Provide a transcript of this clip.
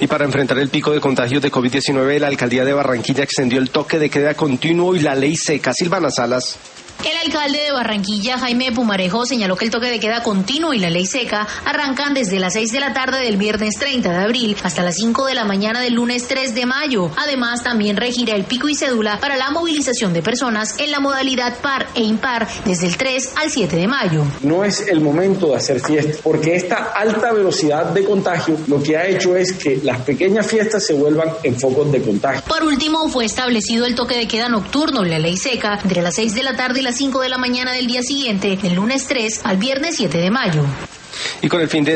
Y para enfrentar el pico de contagios de COVID-19, la alcaldía de Barranquilla extendió el toque de queda continuo y la ley seca. Silvana Salas. El alcalde de Barranquilla, Jaime Pumarejo, señaló que el toque de queda continuo y la ley seca arrancan desde las 6 de la tarde del viernes 30 de abril hasta las 5 de la mañana del lunes 3 de mayo. Además, también regirá el pico y cédula para la movilización de personas en la modalidad par e impar desde el 3 al 7 de mayo. No es el momento de hacer fiestas, porque esta alta velocidad de contagio lo que ha hecho es que las pequeñas fiestas se vuelvan en focos de contagio. Por último, fue establecido el toque de queda nocturno y la ley seca entre las 6 de la tarde y las 5 de la mañana del día siguiente, del lunes 3 al viernes 7 de mayo. Y con el fin de